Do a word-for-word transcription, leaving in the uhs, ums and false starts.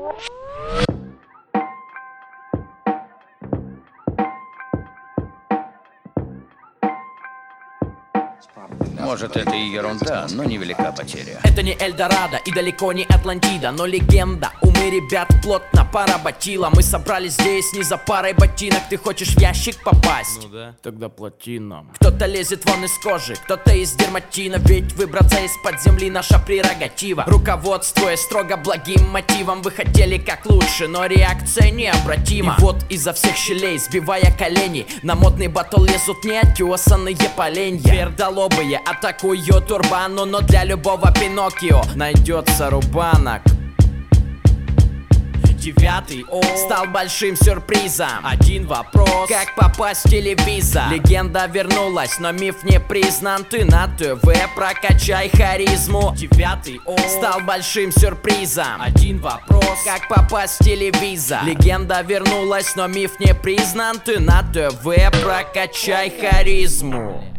Может, это и ерунда, но невелика потеря. Это не Эльдорадо и далеко не Атлантида, но легенда. Умы ребят плотно поработила. Мы собрались здесь не за парой ботинок. Ты хочешь в ящик попасть? Ну да. Тогда плати нам. Кто-то лезет вон из кожи, кто-то из дерматина. Ведь выбраться из-под земли наша прерогатива. Руководствуясь строго благим мотивом, вы хотели как лучше, но реакция необратима. И вот изо всех щелей, сбивая колени, на модный батл лезут неотесанные поленья. Твердолобые атакуют урбану, но для любого Пиноккио найдется рубанок. Девятый О стал большим сюрпризом. Один вопрос: как попасть в телевизор? Легенда вернулась, но миф не признан. Ты на ТВ прокачай харизму. Девятый О стал большим сюрпризом. Один вопрос: как попасть в телевизор? Легенда вернулась, но миф не признан. Ты на ТВ прокачай харизму.